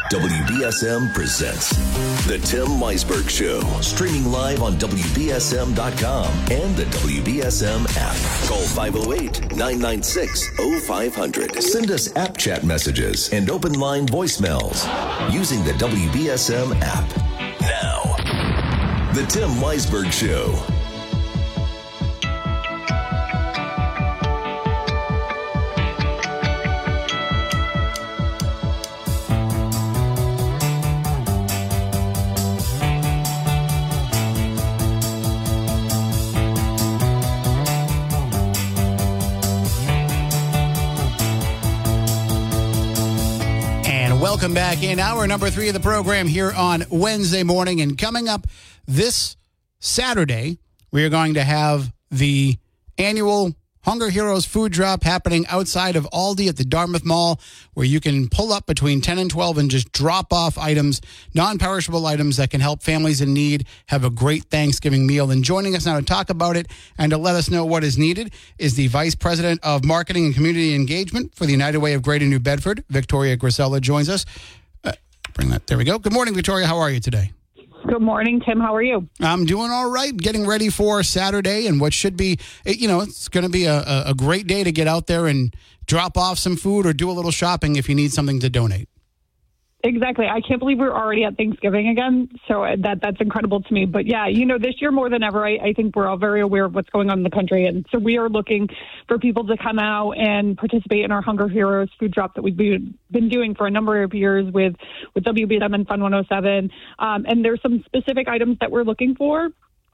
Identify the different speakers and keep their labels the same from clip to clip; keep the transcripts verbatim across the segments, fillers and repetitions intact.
Speaker 1: W B S M presents The Tim Weisberg Show, streaming live on W B S M dot com and the W B S M app. Call five oh eight, nine nine six, oh five hundred. Send us app chat messages and open line voicemails using the W B S M app. Now, The Tim Weisberg Show.
Speaker 2: Welcome back in hour number three of the program here on Wednesday morning. And coming up this Saturday, we are going to have the annual Hunger Heroes food drop happening outside of Aldi at the Dartmouth Mall, where you can pull up between ten and twelve and just drop off items, non-perishable items that can help families in need have a great Thanksgiving meal. And joining us now to talk about it and to let us know what is needed is the Vice President of Marketing and Community Engagement for the United Way of Greater New Bedford. Victoria Grisella joins us. Uh, bring that. There we go. Good morning, Victoria. How are you today?
Speaker 3: Good morning, Tim. How are you?
Speaker 2: I'm doing all right. Getting ready for Saturday and what should be, you know, it's going to be a, a great day to get out there and drop off some food or do a little shopping if you need something to donate.
Speaker 3: Exactly. I can't believe we're already at Thanksgiving again. So that that's incredible to me. But yeah, you know, this year more than ever, I, I think we're all very aware of what's going on in the country. And so we are looking for people to come out and participate in our Hunger Heroes food drop that we've been doing for a number of years with, with W B S M and Fun one oh seven. Um, and there's some specific items that we're looking for.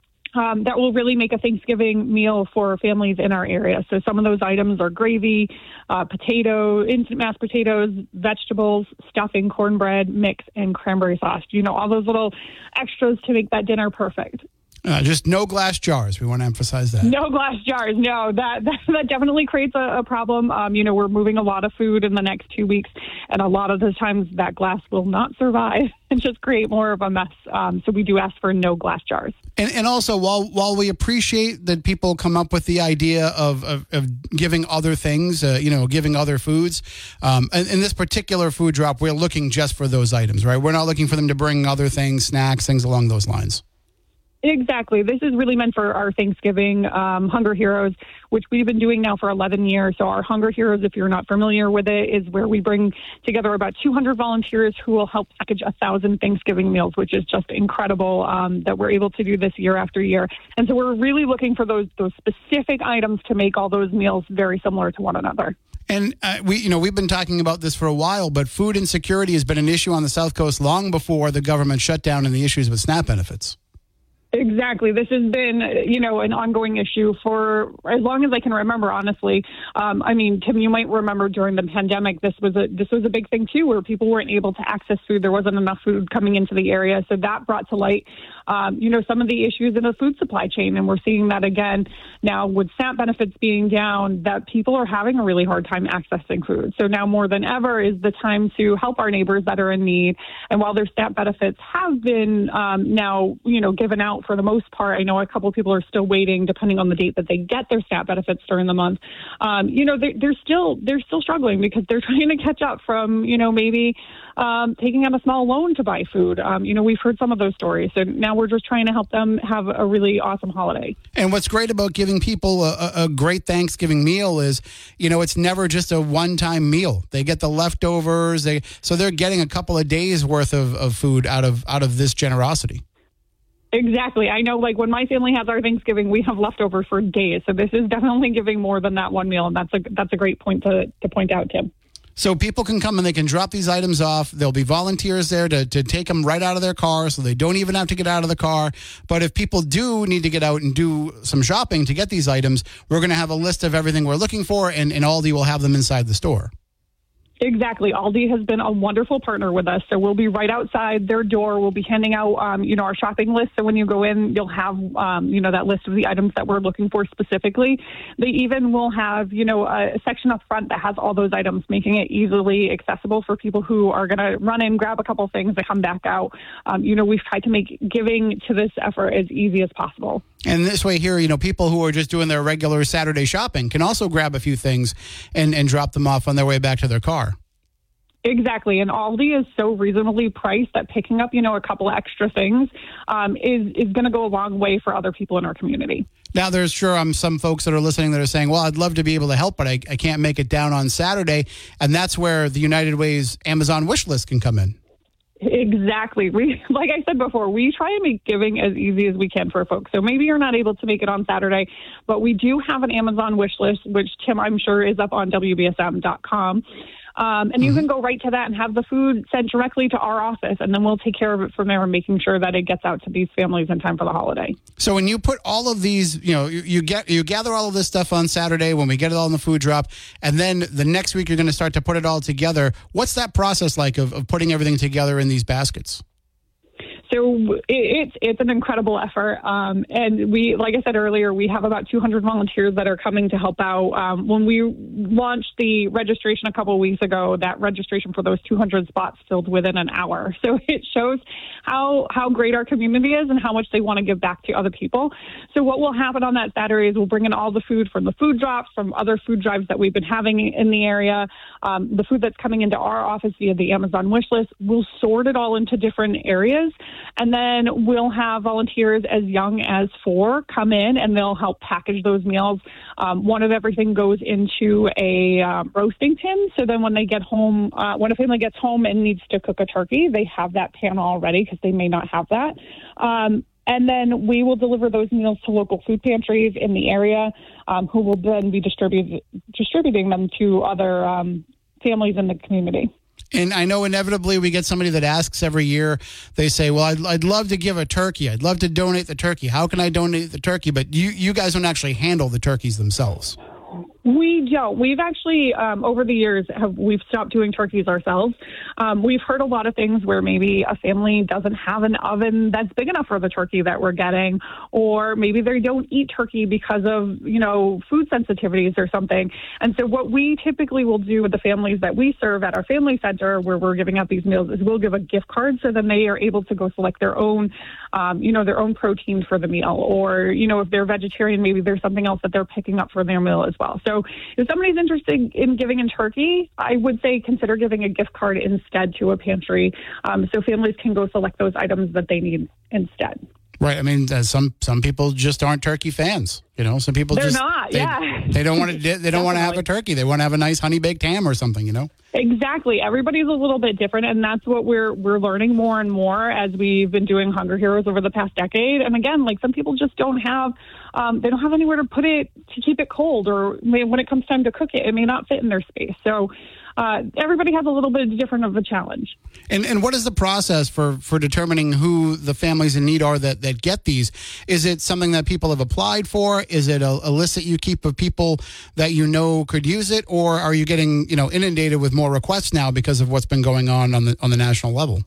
Speaker 3: Um, that will really make a Thanksgiving meal for families in our area. So some of those items are gravy, uh, potato, instant mashed potatoes, vegetables, stuffing, cornbread, mix, and cranberry sauce. You know, all those little extras to make that dinner perfect.
Speaker 2: Uh, just no glass jars. We want to emphasize that.
Speaker 3: No glass jars. No, that that, that definitely creates a, a problem. Um, you know, we're moving a lot of food in the next two weeks, and a lot of the times that glass will not survive and just create more of a mess. Um, so we do ask for no glass jars.
Speaker 2: And, and also, while while we appreciate that people come up with the idea of, of, of giving other things, uh, you know, giving other foods, um, in, in this particular food drop, we're looking just for those items, right? We're not looking for them to bring other things, snacks, things along those lines.
Speaker 3: Exactly. This is really meant for our Thanksgiving um, Hunger Heroes, which we've been doing now for eleven years. So our Hunger Heroes, if you're not familiar with it, is where we bring together about two hundred volunteers who will help package one thousand Thanksgiving meals, which is just incredible um, that we're able to do this year after year. And so we're really looking for those those specific items to make all those meals very similar to one another.
Speaker 2: And uh, we, you know, we've been talking about this for a while, but food insecurity has been an issue on the South Coast long before the government shutdown and the issues with SNAP benefits.
Speaker 3: Exactly. This has been, you know, an ongoing issue for as long as I can remember, honestly. Um, I mean, Tim, you might remember during the pandemic, this was a this was a big thing, too, where people weren't able to access food. There wasn't enough food coming into the area. So that brought to light, um, you know, some of the issues in the food supply chain. And we're seeing that again now with SNAP benefits being down, that people are having a really hard time accessing food. So now more than ever is the time to help our neighbors that are in need. And while their SNAP benefits have been um, now, you know, given out for the most part, I know a couple of people are still waiting, depending on the date that they get their SNAP benefits during the month. Um, you know, they're, they're still they're still struggling because they're trying to catch up from, you know, maybe um, taking out a small loan to buy food. Um, you know, we've heard some of those stories. So now we're just trying to help them have a really awesome holiday.
Speaker 2: And what's great about giving people a, a great Thanksgiving meal is, you know, it's never just a one-time meal. They get the leftovers. They so they're getting a couple of days worth of, of food out of out of this generosity.
Speaker 3: Exactly. I know, like, when my family has our Thanksgiving, we have leftovers for days. So this is definitely giving more than that one meal. And that's a that's a great point to, to point out, Tim.
Speaker 2: So people can come and they can drop these items off. There'll be volunteers there to, to take them right out of their car, so they don't even have to get out of the car. But if people do need to get out and do some shopping to get these items, we're going to have a list of everything we're looking for, and, and Aldi will have them inside the store.
Speaker 3: Exactly. Aldi has been a wonderful partner with us. So we'll be right outside their door. We'll be handing out, um, you know, our shopping list. So when you go in, you'll have, um, you know, that list of the items that we're looking for specifically. They even will have, you know, a section up front that has all those items, making it easily accessible for people who are going to run in, grab a couple things, and come back out. Um, you know, we've tried to make giving to this effort as easy as possible.
Speaker 2: And this way here, you know, people who are just doing their regular Saturday shopping can also grab a few things and, and drop them off on their way back to their car.
Speaker 3: Exactly. And Aldi is so reasonably priced that picking up, you know, a couple of extra things um, is, is going to go a long way for other people in our community.
Speaker 2: Now, there's sure um, some folks that are listening that are saying, well, I'd love to be able to help, but I, I can't make it down on Saturday. And that's where the United Way's Amazon wish list can come in.
Speaker 3: Exactly. We, like I said before, we try and make giving as easy as we can for folks. So maybe you're not able to make it on Saturday, but we do have an Amazon wish list, which Tim, I'm sure, is up on W B S M dot com. Um, and you mm-hmm. can go right to that and have the food sent directly to our office, and then we'll take care of it from there and making sure that it gets out to these families in time for the holiday.
Speaker 2: So when you put all of these, you know, you, you get you gather all of this stuff on Saturday when we get it all in the food drop, and then the next week you're going to start to put it all together. What's that process like of, of putting everything together in these baskets?
Speaker 3: So it's it's an incredible effort, um, and we, like I said earlier, we have about two hundred volunteers that are coming to help out. Um, when we launched the registration a couple of weeks ago, that registration for those two hundred spots filled within an hour. So it shows how how great our community is and how much they want to give back to other people. So what will happen on that Saturday is we'll bring in all the food from the food drops, from other food drives that we've been having in the area, um, the food that's coming into our office via the Amazon wish list. We'll sort it all into different areas. And then we'll have volunteers as young as four come in, and they'll help package those meals. Um, one of everything goes into a uh, roasting tin. So then when they get home, uh, when a family gets home and needs to cook a turkey, they have that pan already because they may not have that. Um, and then we will deliver those meals to local food pantries in the area, um, who will then be distribu- distributing them to other um, families in the community.
Speaker 2: And I know inevitably we get somebody that asks every year, they say, well, I'd, I'd love to give a turkey. I'd love to donate the turkey. How can I donate the turkey? But you, you guys don't actually handle the turkeys themselves.
Speaker 3: We don't. We've actually, um, over the years, have we've stopped doing turkeys ourselves. Um, we've heard a lot of things where maybe a family doesn't have an oven that's big enough for the turkey that we're getting, or maybe they don't eat turkey because of, you know, food sensitivities or something. And so what we typically will do with the families that we serve at our family center where we're giving out these meals is we'll give a gift card so then they are able to go select their own, um, you know, their own protein for the meal. Or, you know, if they're vegetarian, maybe there's something else that they're picking up for their meal as well. So if somebody's interested in giving in turkey, I would say consider giving a gift card instead to a pantry, um, so families can go select those items that they need instead.
Speaker 2: Right. I mean, uh, some some people just aren't turkey fans. You know, some people
Speaker 3: they're
Speaker 2: just
Speaker 3: not.
Speaker 2: They,
Speaker 3: yeah,
Speaker 2: they don't want to. They don't want to have a turkey. They want to have a nice honey baked ham or something. You know.
Speaker 3: Exactly. Everybody's a little bit different, and that's what we're we're learning more and more as we've been doing Hunger Heroes over the past decade. And again, like some people just don't have, um, they don't have anywhere to put it to keep it cold, or when it comes time to cook it, it may not fit in their space. So. Uh, everybody has a little bit different of a challenge.
Speaker 2: And and what is the process for, for determining who the families in need are that, that get these? Is it something that people have applied for? Is it a, a list that you keep of people that you know could use it? Or are you getting, you know, inundated with more requests now because of what's been going on on the on the national level?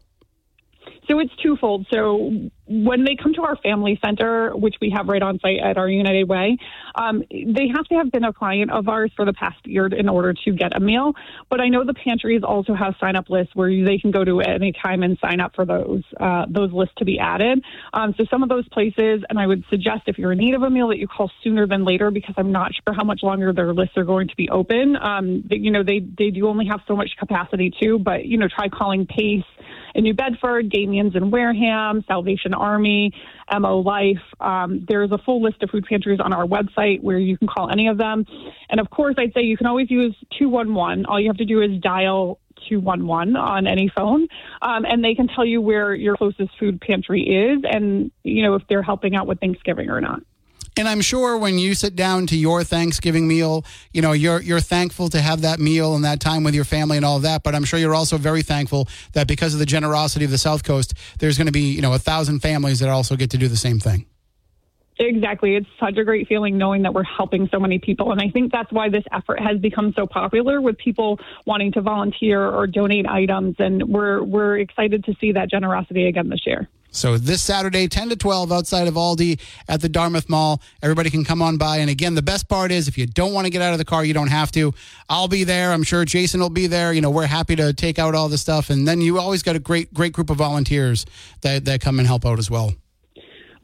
Speaker 3: So it's twofold. So when they come to our family center, which we have right on site at our United Way, um, they have to have been a client of ours for the past year in order to get a meal. But I know the pantries also have sign-up lists where they can go to at any time and sign up for those uh, those lists to be added. Um, so some of those places, and I would suggest if you're in need of a meal that you call sooner than later, because I'm not sure how much longer their lists are going to be open. Um, they, you know, they, they do only have so much capacity too, but, you know, try calling Pace in New Bedford, Damien's in Wareham, Salvation Army, M O Life. Um, there's a full list of food pantries on our website where you can call any of them. And of course, I'd say you can always use two one one. All you have to do is dial two one one on any phone, um, and they can tell you where your closest food pantry is and, you know, if they're helping out with Thanksgiving or not.
Speaker 2: And I'm sure when you sit down to your Thanksgiving meal, you know, you're you're thankful to have that meal and that time with your family and all of that. But I'm sure you're also very thankful that because of the generosity of the South Coast, there's going to be, you know, a thousand families that also get to do the same thing.
Speaker 3: Exactly. It's such a great feeling knowing that we're helping so many people. And I think that's why this effort has become so popular with people wanting to volunteer or donate items. And we're we're excited to see that generosity again this year.
Speaker 2: So this Saturday, ten to twelve, outside of Aldi at the Dartmouth Mall. Everybody can come on by. And again, the best part is if you don't want to get out of the car, you don't have to. I'll be there. I'm sure Jason will be there. You know, we're happy to take out all the stuff. And then you always got a great, great group of volunteers that, that come and help out as well.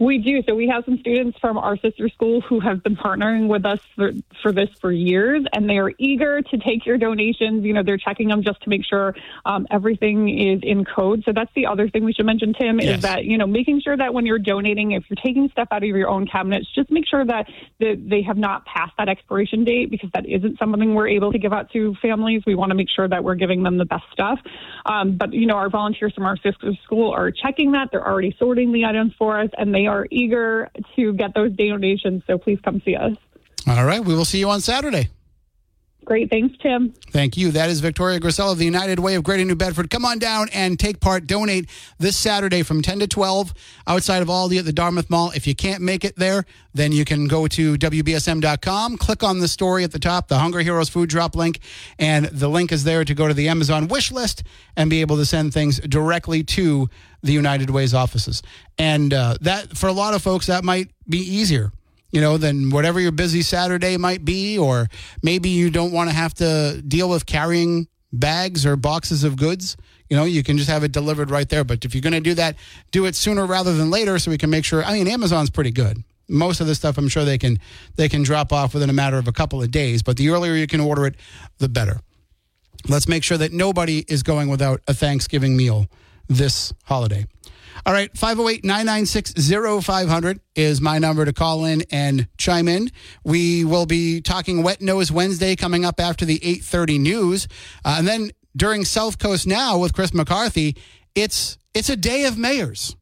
Speaker 3: We do. So we have some students from our sister school who have been partnering with us for, for this for years, and they are eager to take your donations. You know, they're checking them just to make sure um, everything is in code. So that's the other thing we should mention, Tim,
Speaker 2: yes.
Speaker 3: is that, you know, making sure that when you're donating, if you're taking stuff out of your own cabinets, just make sure that the, they have not passed that expiration date, because that isn't something we're able to give out to families. We want to make sure that we're giving them the best stuff. Um, but, you know, our volunteers from our sister school are checking that. They're already sorting the items for us, and they are eager to get those donations, so please come see us.
Speaker 2: All right. We will see you on Saturday.
Speaker 3: Great. Thanks, Tim.
Speaker 2: Thank you. That is Victoria Grissel of the United Way of Greater New Bedford. Come on down and take part. Donate this Saturday from ten to twelve outside of Aldi at the Dartmouth Mall. If you can't make it there, then you can go to W B S M dot com, click on the story at the top, the Hunger Heroes food drop link, and the link is there to go to the Amazon wish list and be able to send things directly to the United Way's offices. And uh, that, for a lot of folks, that might be easier, you know, than whatever your busy Saturday might be, or maybe you don't want to have to deal with carrying bags or boxes of goods. You know, you can just have it delivered right there. But if you're going to do that, do it sooner rather than later, so we can make sure. I mean, Amazon's pretty good. Most of the stuff, I'm sure they can they can drop off within a matter of a couple of days. But the earlier you can order it, the better. Let's make sure that nobody is going without a Thanksgiving meal this holiday. All right, five oh eight, nine nine six, oh five hundred is my number to call in and chime in. We will be talking Wet Nose Wednesday coming up after the eight thirty news. Uh, and then during South Coast Now with Chris McCarthy, it's it's a day of mayors.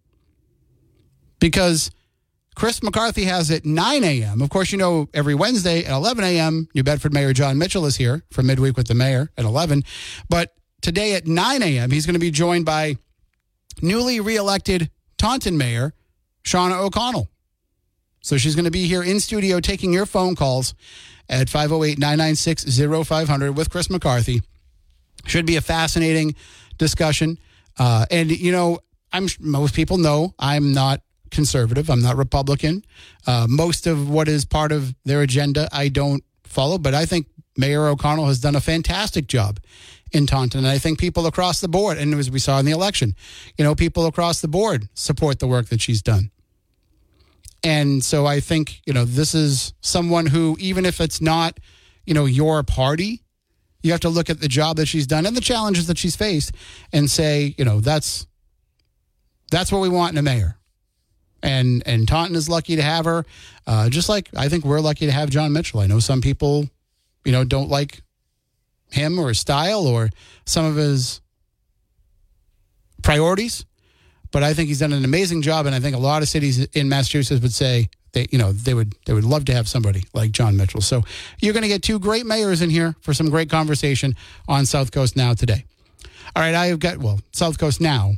Speaker 2: Because Chris McCarthy has at nine a.m. Of course, you know, every Wednesday at eleven a.m., New Bedford Mayor John Mitchell is here for Midweek with the Mayor at eleven. But today at nine a.m., he's going to be joined by newly reelected Taunton Mayor Shauna O'Connell. So she's going to be here in studio taking your phone calls at five oh eight, nine nine six, oh five hundred with Chris McCarthy. Should be a fascinating discussion. Uh, and, you know, I'm most people know I'm not conservative. I'm not Republican. Uh, most of what is part of their agenda I don't follow, but I think Mayor O'Connell has done a fantastic job in Taunton. And I think people across the board, and as we saw in the election, you know, people across the board support the work that she's done. And so I think, you know, this is someone who, even if it's not, you know, your party, you have to look at the job that she's done and the challenges that she's faced and say, you know, that's that's what we want in a mayor. And and Taunton is lucky to have her, uh, just like I think we're lucky to have John Mitchell. I know some people, you know, don't like him or his style or some of his priorities, but I think he's done an amazing job. And I think a lot of cities in Massachusetts would say they, you know, they would they would love to have somebody like John Mitchell. So you're going to get two great mayors in here for some great conversation on South Coast Now today. All right, I've got well South Coast Now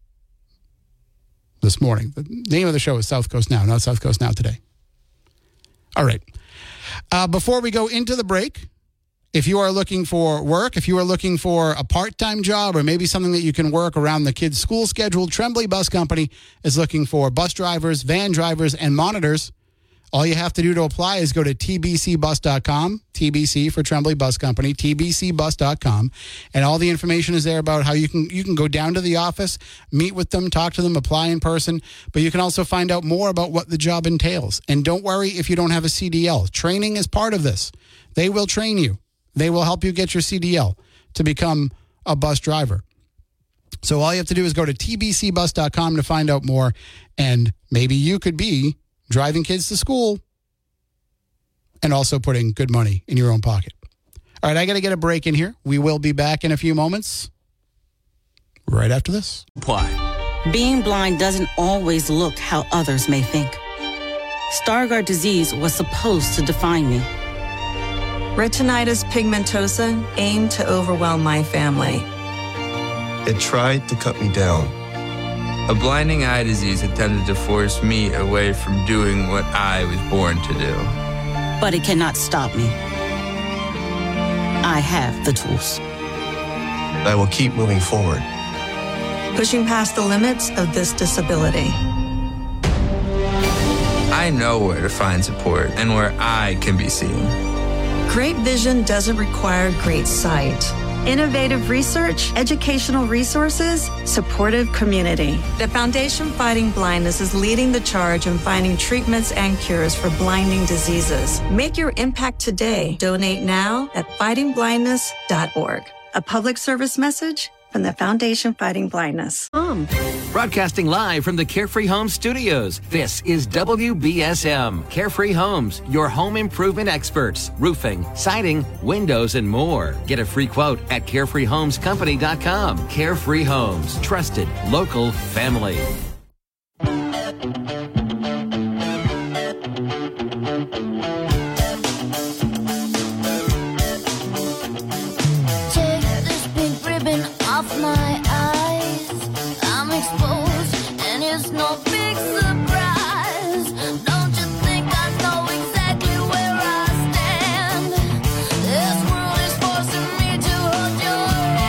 Speaker 2: this morning. The name of the show is South Coast Now, not South Coast Now Today. All right. Uh, before we go into the break, if you are looking for work, if you are looking for a part-time job or maybe something that you can work around the kids' school schedule, Tremblay Bus Company is looking for bus drivers, van drivers, and monitors. All you have to do to apply is go to T B C bus dot com, T B C for Tremblay Bus Company, T B C bus dot com, and all the information is there about how you can you can go down to the office, meet with them, talk to them, apply in person, but you can also find out more about what the job entails. And don't worry if you don't have a C D L. Training is part of this. They will train you. They will help you get your C D L to become a bus driver. So all you have to do is go to T B C bus dot com to find out more, and maybe you could be driving kids to school and also putting good money in your own pocket. All right, I got to get a break in here. We will be back in a few moments right after this.
Speaker 4: Why? Being blind doesn't always look how others may think. Stargardt disease was supposed to define me.
Speaker 5: Retinitis pigmentosa aimed to overwhelm my family.
Speaker 6: It tried to cut me down.
Speaker 7: A blinding eye disease attempted to force me away from doing what I was born to do.
Speaker 4: But it cannot stop me. I have the tools.
Speaker 6: I will keep moving forward.
Speaker 5: Pushing past the limits of this disability.
Speaker 7: I know where to find support and where I can be seen.
Speaker 5: Great vision doesn't require great sight. Innovative research, educational resources, supportive community. The Foundation Fighting Blindness is leading the charge in finding treatments and cures for blinding diseases. Make your impact today. Donate now at fighting blindness dot org. A public service message from the Foundation Fighting Blindness.
Speaker 8: Um. Broadcasting live from the Carefree Homes studios, this is W B S M. Carefree Homes, your home improvement experts. Roofing, siding, windows, and more. Get a free quote at carefree homes company dot com. Carefree Homes, trusted, local, family.
Speaker 9: Off my eyes, I'm exposed, and it's no big surprise. Don't you think I know exactly where I stand? This world is forcing me to hold your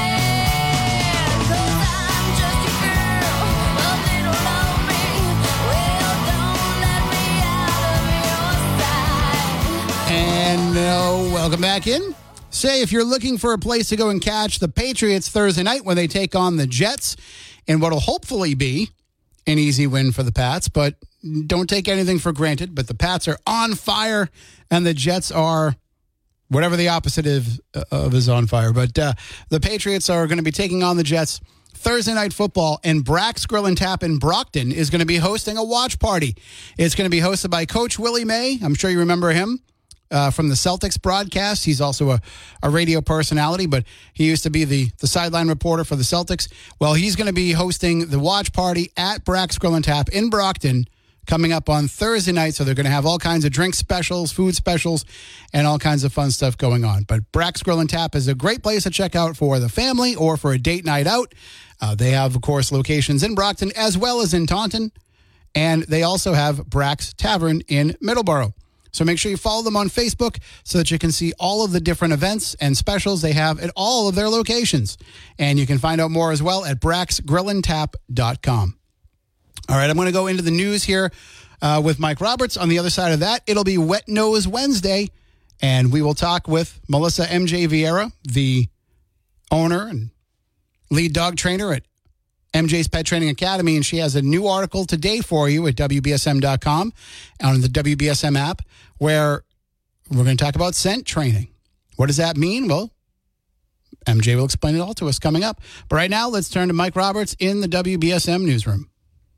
Speaker 9: hand. 'Cause I'm just a girl, a little lonely. Well, don't let me out of your sight.
Speaker 2: And uh, welcome back in. Say, if you're looking for a place to go and catch the Patriots Thursday night when they take on the Jets in what will hopefully be an easy win for the Pats, but don't take anything for granted. But the Pats are on fire and the Jets are whatever the opposite of, of is on fire. But uh, the Patriots are going to be taking on the Jets Thursday Night Football, and Brack's Grill and Tap in Brockton is going to be hosting a watch party. It's going to be hosted by Coach Willie May. I'm sure you remember him. Uh, from the Celtics broadcast. He's also a, a radio personality, but he used to be the, the sideline reporter for the Celtics. Well, he's going to be hosting the watch party at Brack's Grill and Tap in Brockton coming up on Thursday night. So they're going to have all kinds of drink specials, food specials, and all kinds of fun stuff going on. But Brack's Grill and Tap is a great place to check out for the family or for a date night out. Uh, they have, of course, locations in Brockton as well as in Taunton. And they also have Brack's Tavern in Middleborough. So make sure you follow them on Facebook so that you can see all of the different events and specials they have at all of their locations. And you can find out more as well at bracks grill and tap dot com. All right, I'm going to go into the news here uh, with Mike Roberts. On the other side of that, it'll be Wet Nose Wednesday, and we will talk with Melissa M J Vieira, the owner and lead dog trainer at M J's Pet Training Academy, and she has a new article today for you at W B S M dot com on the W B S M app, where we're going to talk about scent training. What does that mean? Well, M J will explain it all to us coming up. But right now, let's turn to Mike Roberts in the W B S M newsroom.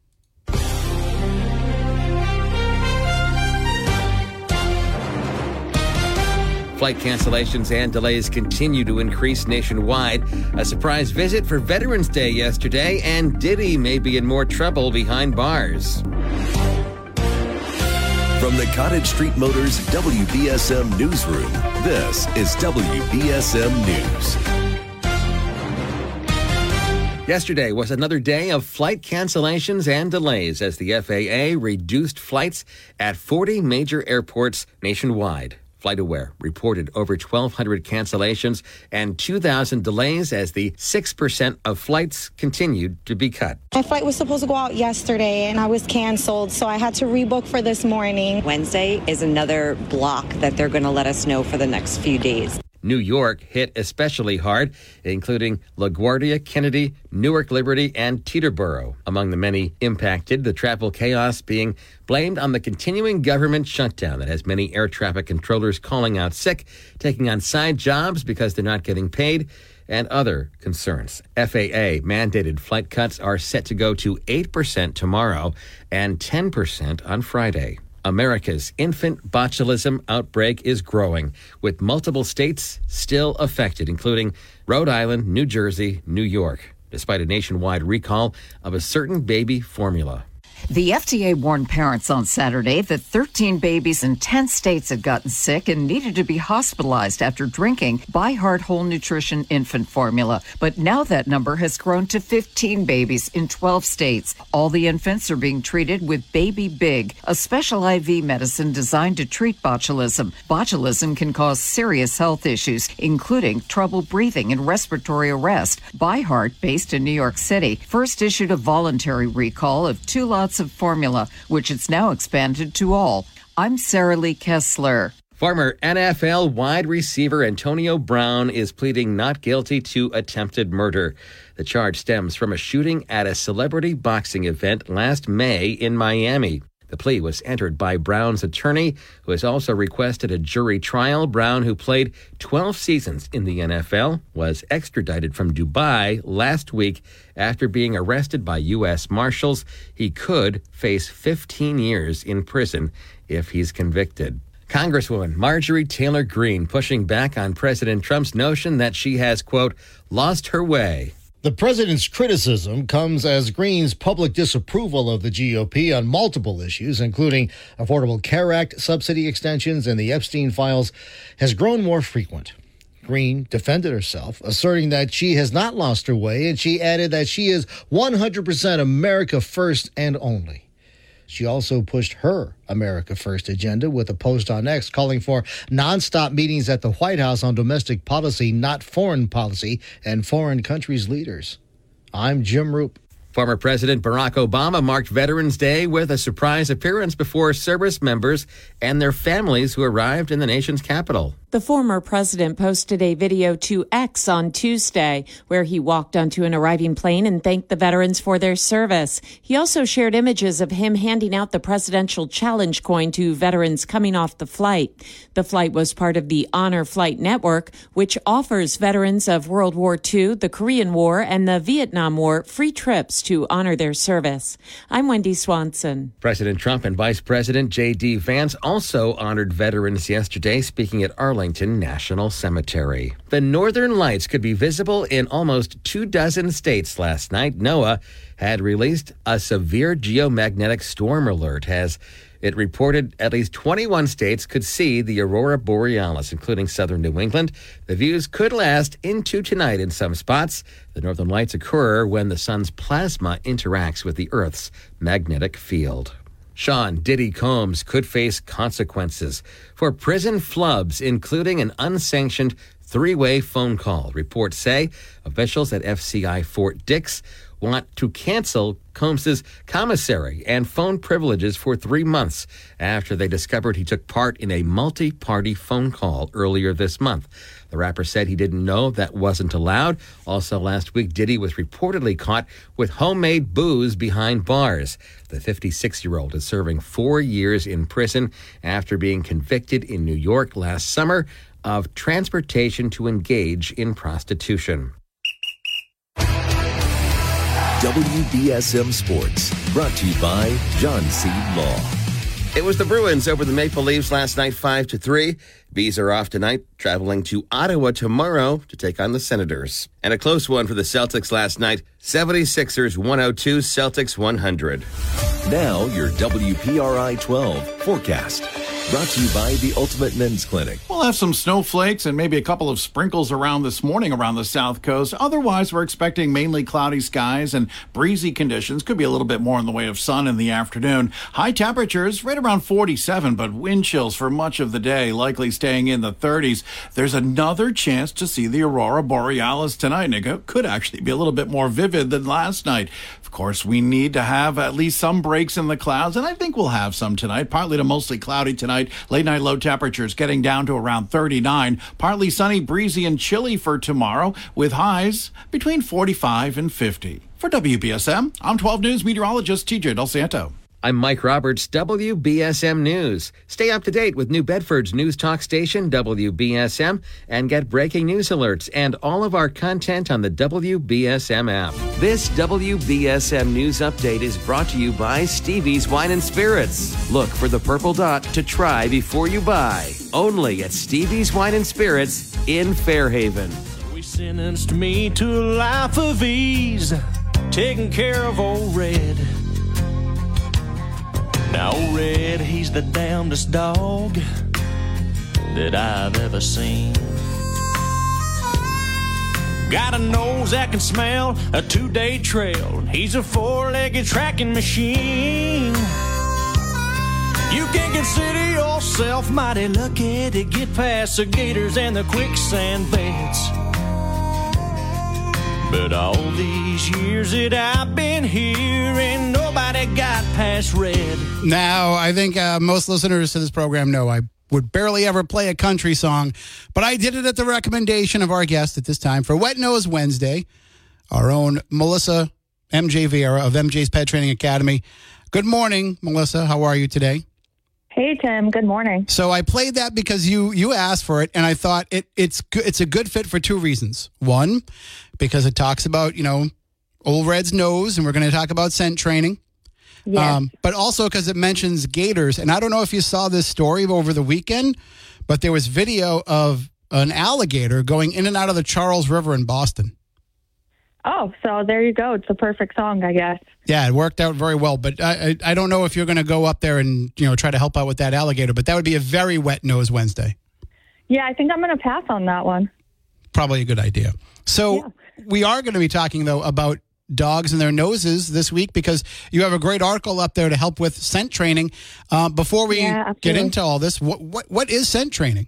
Speaker 8: Flight cancellations and delays continue to increase nationwide. A surprise visit for Veterans Day yesterday, and Diddy may be in more trouble behind bars.
Speaker 1: From the Cottage Street Motors W B S M newsroom, this is W B S M News.
Speaker 8: Yesterday was another day of flight cancellations and delays as the F A A reduced flights at forty major airports nationwide. FlightAware reported over twelve hundred cancellations and two thousand delays as the six percent of flights continued to be cut.
Speaker 10: My flight was supposed to go out yesterday and I was canceled, so I had to rebook for this morning.
Speaker 11: Wednesday is another block that they're going to let us know for the next few days.
Speaker 8: New York hit especially hard, including LaGuardia, Kennedy, Newark Liberty, and Teterboro. Among the many impacted, the travel chaos being blamed on the continuing government shutdown that has many air traffic controllers calling out sick, taking on side jobs because they're not getting paid, and other concerns. F A A mandated flight cuts are set to go to eight percent tomorrow and ten percent on Friday. America's infant botulism outbreak is growing, with multiple states still affected, including Rhode Island, New Jersey, New York, despite a nationwide recall of a certain baby formula.
Speaker 12: The F D A warned parents on Saturday that thirteen babies in ten states had gotten sick and needed to be hospitalized after drinking ByHeart Whole Nutrition infant formula. But now that number has grown to fifteen babies in twelve states. All the infants are being treated with Baby Big, a special I V medicine designed to treat botulism. Botulism can cause serious health issues, including trouble breathing and respiratory arrest. ByHeart, based in New York City, first issued a voluntary recall of two lots of formula, which it's now expanded to all. I'm Sarah Lee Kessler.
Speaker 8: Former N F L wide receiver Antonio Brown is pleading not guilty to attempted murder. The charge stems from a shooting at a celebrity boxing event last May in Miami. The plea was entered by Brown's attorney, who has also requested a jury trial. Brown, who played twelve seasons in the N F L, was extradited from Dubai last week after being arrested by U S Marshals. He could face fifteen years in prison if he's convicted. Congresswoman Marjorie Taylor Greene pushing back on President Trump's notion that she has, quote, lost her way.
Speaker 13: The president's criticism comes as Greene's public disapproval of the G O P on multiple issues, including Affordable Care Act subsidy extensions and the Epstein files, has grown more frequent. Greene defended herself, asserting that she has not lost her way, and she added that she is one hundred percent America first and only. She also pushed her America First agenda with a post on X calling for nonstop meetings at the White House on domestic policy, not foreign policy, and foreign countries' leaders. I'm Jim Roop.
Speaker 8: Former President Barack Obama marked Veterans Day with a surprise appearance before service members and their families who arrived in the nation's capital.
Speaker 14: The former president posted a video to X on Tuesday where he walked onto an arriving plane and thanked the veterans for their service. He also shared images of him handing out the Presidential Challenge coin to veterans coming off the flight. The flight was part of the Honor Flight Network, which offers veterans of World War Two, the Korean War, and the Vietnam War free trips to honor their service. I'm Wendy Swanson.
Speaker 8: President Trump and Vice President J D. Vance also honored veterans yesterday, speaking at Arlington National Cemetery. The Northern Lights could be visible in almost two dozen states last night. NOAA had released a severe geomagnetic storm alert as it reported at least twenty-one states could see the aurora borealis, including southern New England. The views could last into tonight in some spots. The Northern Lights occur when the sun's plasma interacts with the Earth's magnetic field. Sean Diddy Combs could face consequences for prison flubs, including an unsanctioned three-way phone call. Reports say officials at F C I Fort Dix want to cancel Combs's commissary and phone privileges for three months after they discovered he took part in a multi-party phone call earlier this month. The rapper said he didn't know that wasn't allowed. Also last week, Diddy was reportedly caught with homemade booze behind bars. The fifty-six-year-old is serving four years in prison after being convicted in New York last summer of transportation to engage in prostitution.
Speaker 1: W B S M Sports, brought to you by John Seed Law.
Speaker 8: It was the Bruins over the Maple Leafs last night, five to three. Bees are off tonight, traveling to Ottawa tomorrow to take on the Senators. And a close one for the Celtics last night, seventy-sixers one oh two, Celtics one hundred.
Speaker 1: Now your W P R I twelve forecast. Brought to you by the Ultimate Men's Clinic.
Speaker 2: We'll have some snowflakes and maybe a couple of sprinkles around this morning around the south coast. Otherwise, we're expecting mainly cloudy skies and breezy conditions. Could be a little bit more in the way of sun in the afternoon. High temperatures right around forty-seven, but wind chills for much of the day, likely staying in the thirties. There's another chance to see the aurora borealis tonight, and it could actually be a little bit more vivid than last night. Of course, we need to have at least some breaks in the clouds, and I think we'll have some tonight. Partly to mostly cloudy tonight. Late night low temperatures getting down to around thirty-nine. Partly sunny, breezy, and chilly for tomorrow, with highs between forty-five and fifty. For W B S M, I'm twelve News meteorologist T J Del Santo.
Speaker 8: I'm Mike Roberts, W B S M News. Stay up to date with New Bedford's news talk station, W B S M, and get breaking news alerts and all of our content on the W B S M app. This W B S M News Update is brought to you by Stevie's Wine and Spirits. Look for the purple dot to try before you buy. Only at Stevie's Wine and Spirits in Fairhaven.
Speaker 15: We sentenced me to a life of ease, taking care of old Red. Now Red, he's the damnedest dog that I've ever seen. Got a nose that can smell a two-day trail. He's a four-legged tracking machine. You can consider yourself mighty lucky to get past the gators and the quicksand beds. But all these years that I've been here, ain't nobody got past red.
Speaker 2: Now, I think uh, most listeners to this program know I would barely ever play a country song, but I did it at the recommendation of our guest at this time for Wet Nose Wednesday, our own Melissa M J Vieira of M J's Pet Training Academy. Good morning, Melissa. How are you today?
Speaker 16: Hey, Tim. Good morning.
Speaker 2: So I played that because you you asked for it, and I thought it it's good, it's a good fit for two reasons. One, because it talks about, you know, Old Red's nose, and we're going to talk about scent training.
Speaker 16: Yes.
Speaker 2: Um, but also because it mentions gators. And I don't know if you saw this story over the weekend, but there was video of an alligator going in and out of the Charles River in Boston.
Speaker 16: Oh, so there you go. It's the perfect song, I guess.
Speaker 2: Yeah, it worked out very well. But I, I, I don't know if you're going to go up there and, you know, try to help out with that alligator. But that would be a very Wet Nose Wednesday.
Speaker 16: Yeah, I think I'm going to pass on that one.
Speaker 2: Probably a good idea. So yeah. We are going to be talking, though, about dogs and their noses this week because you have a great article up there to help with scent training. Uh, before we
Speaker 16: yeah,
Speaker 2: get into all this, what, what what is scent training?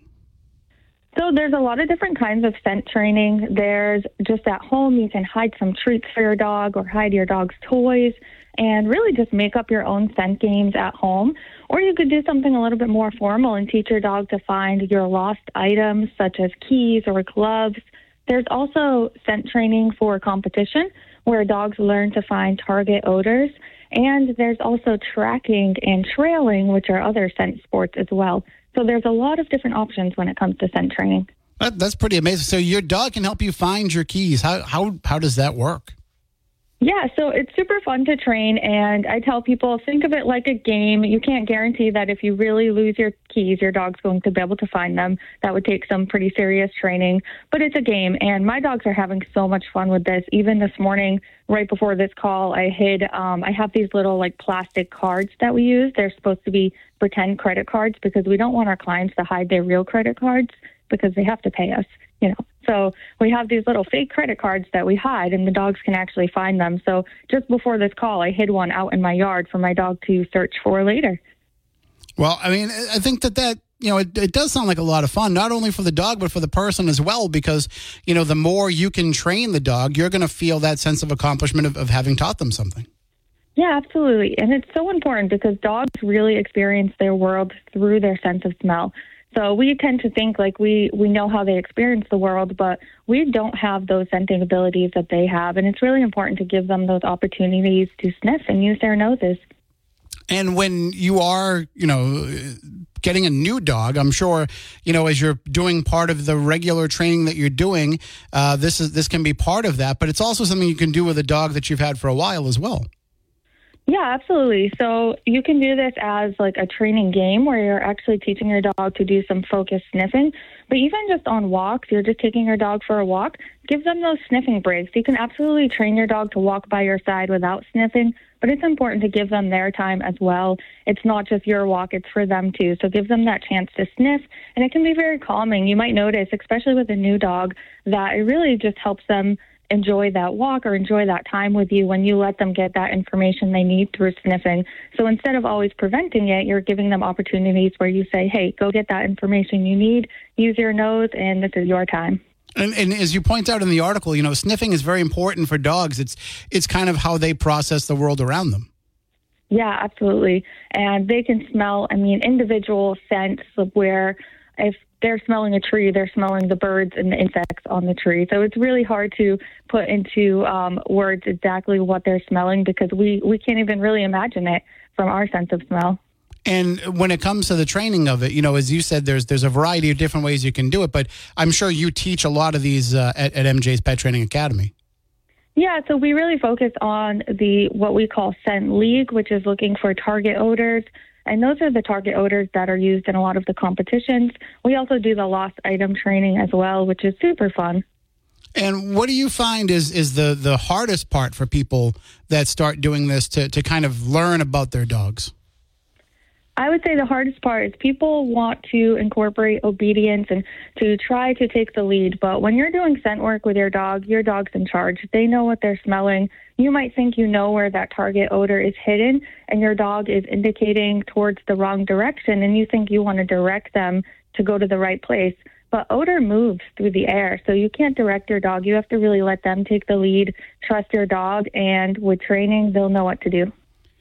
Speaker 16: So there's a lot of different kinds of scent training. There's just at home, you can hide some treats for your dog or hide your dog's toys and really just make up your own scent games at home. Or you could do something a little bit more formal and teach your dog to find your lost items such as keys or gloves. There's also scent training for competition where dogs learn to find target odors. And there's also tracking and trailing, which are other scent sports as well. So there's a lot of different options when it comes to scent training.
Speaker 2: That, that's pretty amazing. So your dog can help you find your keys. How how how does that work?
Speaker 16: Yeah, so it's super fun to train, and I tell people, think of it like a game. You can't guarantee that if you really lose your keys, your dog's going to be able to find them. That would take some pretty serious training, but it's a game, and my dogs are having so much fun with this. Even this morning, right before this call, I hid, um, I have these little like plastic cards that we use. They're supposed to be pretend credit cards because we don't want our clients to hide their real credit cards because they have to pay us, you know. So we have these little fake credit cards that we hide, and the dogs can actually find them. So just before this call, I hid one out in my yard for my dog to search for later.
Speaker 2: Well, I mean, I think that that, you know, it, it does sound like a lot of fun, not only for the dog, but for the person as well, because, you know, the more you can train the dog, you're going to feel that sense of accomplishment of, of having taught them something.
Speaker 16: Yeah, absolutely. And it's so important because dogs really experience their world through their sense of smell. So we tend to think like we, we know how they experience the world, but we don't have those scenting abilities that they have. And it's really important to give them those opportunities to sniff and use their noses.
Speaker 2: And when you are, you know, getting a new dog, I'm sure, you know, as you're doing part of the regular training that you're doing, uh, this is this can be part of that. But it's also something you can do with a dog that you've had for a while as well.
Speaker 16: Yeah, absolutely. So you can do this as like a training game where you're actually teaching your dog to do some focused sniffing. But even just on walks, you're just taking your dog for a walk, give them those sniffing breaks. You can absolutely train your dog to walk by your side without sniffing, but it's important to give them their time as well. It's not just your walk, it's for them too. So give them that chance to sniff, and it can be very calming. You might notice, especially with a new dog, that it really just helps them enjoy that walk or enjoy that time with you when you let them get that information they need through sniffing. So instead of always preventing it, you're giving them opportunities where you say, hey, go get that information you need, use your nose, and this is your time.
Speaker 2: And, and as you point out in the article, you know, sniffing is very important for dogs. It's it's kind of how they process the world around them.
Speaker 16: Yeah, absolutely. And they can smell, I mean, individual scents of where if they're smelling a tree, they're smelling the birds and the insects on the tree. So it's really hard to put into um, words exactly what they're smelling because we, we can't even really imagine it from our sense of smell.
Speaker 2: And when it comes to the training of it, you know, as you said, there's there's a variety of different ways you can do it, but I'm sure you teach a lot of these uh, at, at M J's Pet Training Academy.
Speaker 16: Yeah, so we really focus on the what we call Scent League, which is looking for target odors. And those are the target odors that are used in a lot of the competitions. We also do the lost item training as well, which is super fun.
Speaker 2: And what do you find is is the, the hardest part for people that start doing this to, to kind of learn about their dogs?
Speaker 16: I would say the hardest part is people want to incorporate obedience and to try to take the lead. But when you're doing scent work with your dog, your dog's in charge. They know what they're smelling. You might think you know where that target odor is hidden, and your dog is indicating towards the wrong direction, and you think you want to direct them to go to the right place. but odor moves through the air. So you can't direct your dog. You have to really let them take the lead, trust your dog, and with training, they'll know what to do.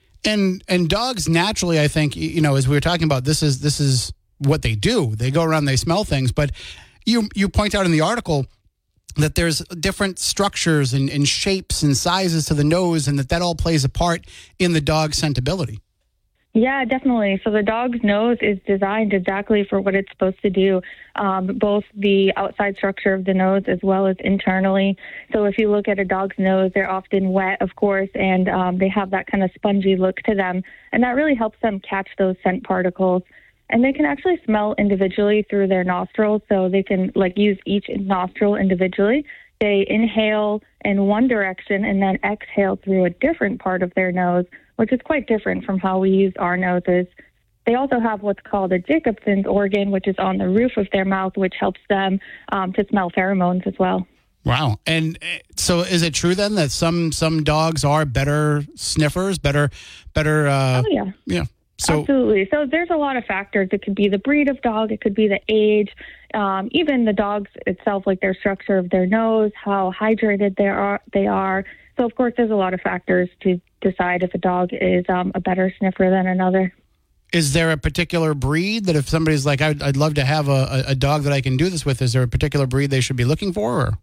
Speaker 2: And and dogs naturally, I think, you know, as we were talking about, this is this is what they do. They go around, they smell things. But you you point out in the article that there's different structures and, and shapes and sizes to the nose, and that that all plays a part in the dog's scentability.
Speaker 16: Yeah, definitely. So the dog's nose is designed exactly for what it's supposed to do, um, both the outside structure of the nose as well as internally. So if you look at a dog's nose, they're often wet, of course, and um, they have that kind of spongy look to them. And that really helps them catch those scent particles. And they can actually smell individually through their nostrils, so they can like use each nostril individually. They inhale in one direction and then exhale through a different part of their nose, which is quite different from how we use our noses. They also have what's called a Jacobson's organ, which is on the roof of their mouth, which helps them um, to smell pheromones as well.
Speaker 2: Wow. And uh, so is it true then that some some dogs are better sniffers, better, better, uh,
Speaker 16: oh, yeah.
Speaker 2: Yeah. So,
Speaker 16: absolutely. So there's a lot of factors. It could be the breed of dog. It could be the age, um, even the dogs itself, like their structure of their nose, how hydrated they are. They are. So, of course, there's a lot of factors to decide if a dog is um, a better sniffer than another.
Speaker 2: Is there a particular breed that if somebody's like, I'd, I'd love to have a, a dog that I can do this with, is there a particular breed they should be looking for? Or?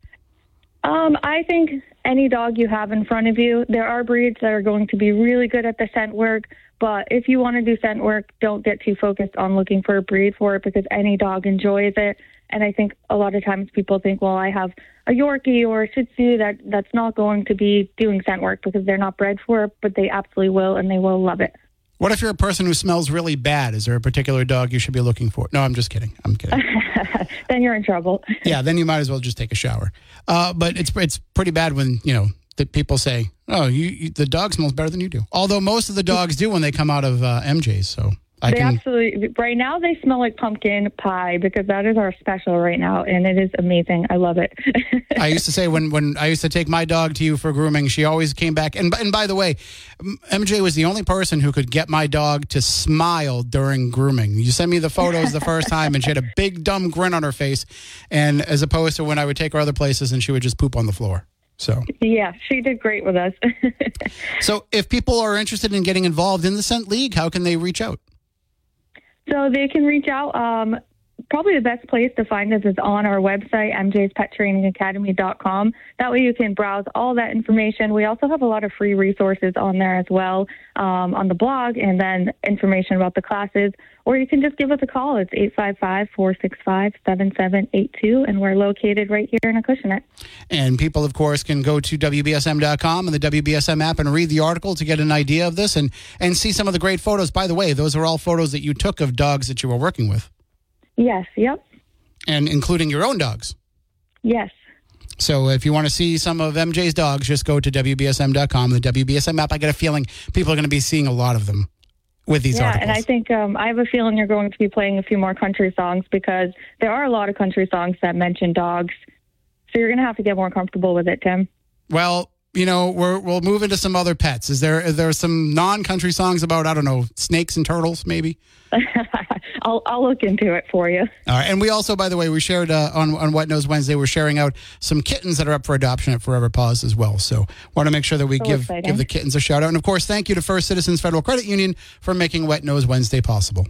Speaker 16: Um, I think any dog you have in front of you, there are breeds that are going to be really good at the scent work. But if you want to do scent work, don't get too focused on looking for a breed for it, because any dog enjoys it. And I think a lot of times people think, well, I have a Yorkie or a Shih Tzu, that, that's not going to be doing scent work because they're not bred for it, but they absolutely will, and they will love it.
Speaker 2: What if you're a person who smells really bad? Is there a particular dog you should be looking for? No, I'm just kidding. I'm kidding.
Speaker 16: Then you're in trouble.
Speaker 2: Yeah, then you might as well just take a shower. Uh, but it's it's pretty bad when, you know, the people say, oh, you, you, the dog smells better than you do. Although most of the dogs do when they come out of uh, M J's. So I
Speaker 16: they
Speaker 2: can...
Speaker 16: absolutely, right now they smell like pumpkin pie because that is our special right now. And it is amazing. I love it.
Speaker 2: I used to say when, when I used to take my dog to you for grooming, she always came back. And, and by the way, M J was the only person who could get my dog to smile during grooming. You sent me the photos the first time and she had a big dumb grin on her face. And as opposed to when I would take her other places and she would just poop on the floor. So
Speaker 16: yeah, she did great with us.
Speaker 2: So if people are interested in getting involved in the Scent League, how can they reach out?
Speaker 16: So they can reach out. Um, probably the best place to find us is on our website, m j's pet training academy dot com. That way you can browse all that information. We also have a lot of free resources on there as well, um, on the blog, and then information about the classes. Or you can just give us a call. It's eight five five, four six five, seven seven eight two, and we're located right here in Acushnet.
Speaker 2: And people, of course, can go to W B S M dot com and the W B S M app and read the article to get an idea of this and, and see some of the great photos. By the way, those are all photos that you took of dogs that you were working with.
Speaker 16: Yes, yep.
Speaker 2: And including your own dogs.
Speaker 16: Yes.
Speaker 2: So if you want to see some of M J's dogs, just go to W B S M dot com, the W B S M app. I get a feeling people are going to be seeing a lot of them with these
Speaker 16: yeah,
Speaker 2: articles.
Speaker 16: And I think um, I have a feeling you're going to be playing a few more country songs because there are a lot of country songs that mention dogs. So you're going to have to get more comfortable with it, Tim.
Speaker 2: Well, you know, we're, we'll move into some other pets. Is there is there some non-country songs about, I don't know, snakes and turtles, maybe?
Speaker 16: I'll I'll look into it for you.
Speaker 2: All right. And we also, by the way, we shared uh, on, on Wet Nose Wednesday, we're sharing out some kittens that are up for adoption at Forever Paws as well. So want to make sure that we
Speaker 16: So
Speaker 2: give,
Speaker 16: exciting.
Speaker 2: give the kittens a shout out. And of course, thank you to First Citizens Federal Credit Union for making Wet Nose Wednesday possible.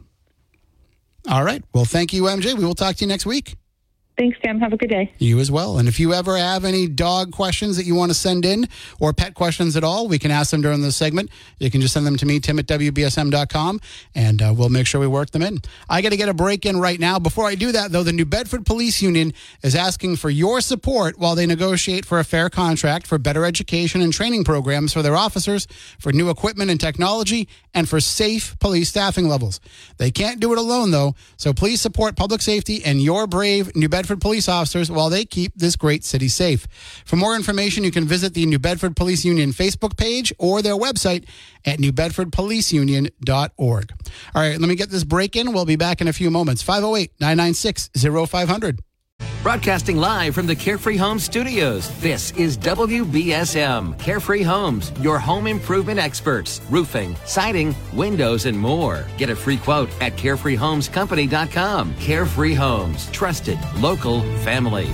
Speaker 2: All right. Well, thank you, M J. We will talk to you next week.
Speaker 16: Thanks, Tim. Have a good day.
Speaker 2: You as well. And if you ever have any dog questions that you want to send in or pet questions at all, we can ask them during this segment. You can just send them to me, Tim at W B S M dot com, and uh, we'll make sure we work them in. I got to get a break in right now. Before I do that, though, the New Bedford Police Union is asking for your support while they negotiate for a fair contract for better education and training programs for their officers, for new equipment and technology, and for safe police staffing levels. They can't do it alone, though, so please support public safety and your brave New Bedford police officers while they keep this great city safe. For more information, you can visit the New Bedford Police Union Facebook page or their website at new bedford police union dot org. All right, let me get this break in. We'll be back in a few moments. five oh eight, nine nine six, oh five hundred.
Speaker 17: Broadcasting live from the Carefree Homes studios, this is W B S M. Carefree Homes, your home improvement experts. Roofing, siding, windows, and more. Get a free quote at carefree homes company dot com. Carefree Homes, trusted, local, family.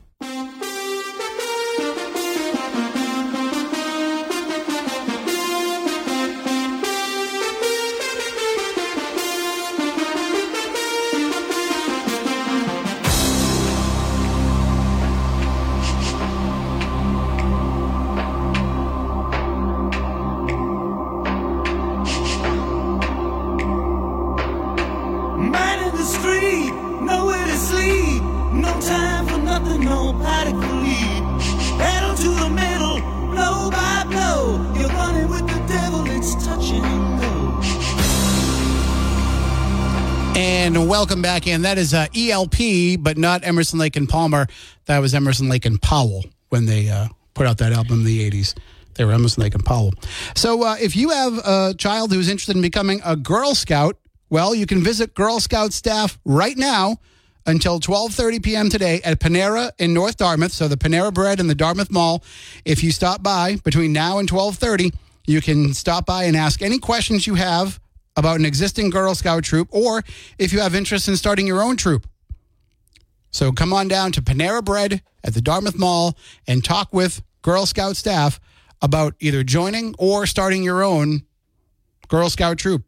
Speaker 2: Welcome back in. That is uh, E L P, but not Emerson, Lake and Palmer. That was Emerson, Lake and Powell when they uh, put out that album in the eighties. They were Emerson, Lake and Powell. So uh, if you have a child who's interested in becoming a Girl Scout, well, you can visit Girl Scout staff right now until twelve thirty p.m. today at Panera in North Dartmouth. So the Panera Bread in the Dartmouth Mall. If you stop by between now and twelve thirty, you can stop by and ask any questions you have about an existing Girl Scout troop, or if you have interest in starting your own troop. So come on down to Panera Bread at the Dartmouth Mall and talk with Girl Scout staff about either joining or starting your own Girl Scout troop.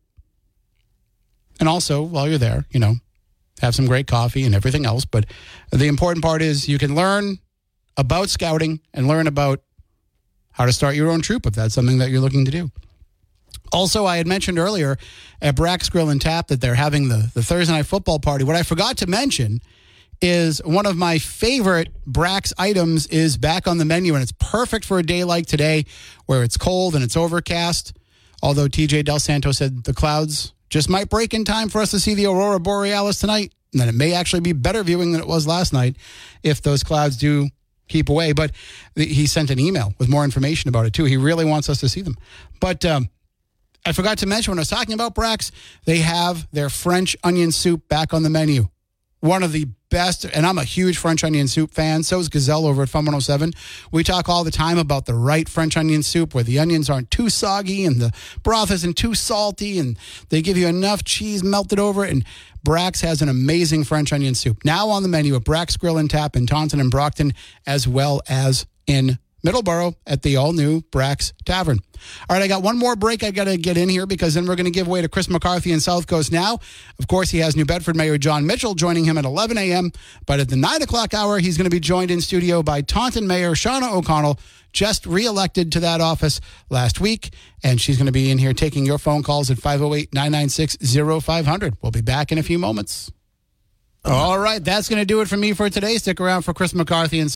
Speaker 2: And also, while you're there, you know, have some great coffee and everything else. But the important part is you can learn about scouting and learn about how to start your own troop if that's something that you're looking to do. Also, I had mentioned earlier at Brack's Grill and Tap that they're having the, the Thursday Night Football party. What I forgot to mention is one of my favorite Brack's items is back on the menu, and it's perfect for a day like today where it's cold and it's overcast. Although T J Del Santo said the clouds just might break in time for us to see the Aurora Borealis tonight, and then it may actually be better viewing than it was last night if those clouds do keep away. But he sent an email with more information about it, too. He really wants us to see them. But um, I forgot to mention when I was talking about Brack's, they have their French onion soup back on the menu. One of the best, and I'm a huge French onion soup fan. So is Gazelle over at Fun one oh seven. We talk all the time about the right French onion soup where the onions aren't too soggy and the broth isn't too salty and they give you enough cheese melted over it. And Brack's has an amazing French onion soup. Now on the menu at Brack's Grill and Tap in Taunton and Brockton, as well as in Middleborough at the all-new Brack's Tavern. All right, I got one more break I got to get in here because then we're going to give way to Chris McCarthy in South Coast Now. Of course, he has New Bedford Mayor John Mitchell joining him at eleven a.m., but at the nine o'clock hour, he's going to be joined in studio by Taunton Mayor Shauna O'Connell, just reelected to that office last week, and she's going to be in here taking your phone calls at five oh eight, nine nine six, oh five hundred. We'll be back in a few moments. All right, that's going to do it for me for today. Stick around for Chris McCarthy and